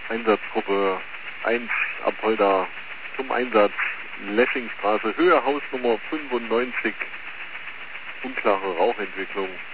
Einsatzgruppe 1 Apolda zum Einsatz. Lessingstraße, Höhe Hausnummer 95. Unklare Rauchentwicklung.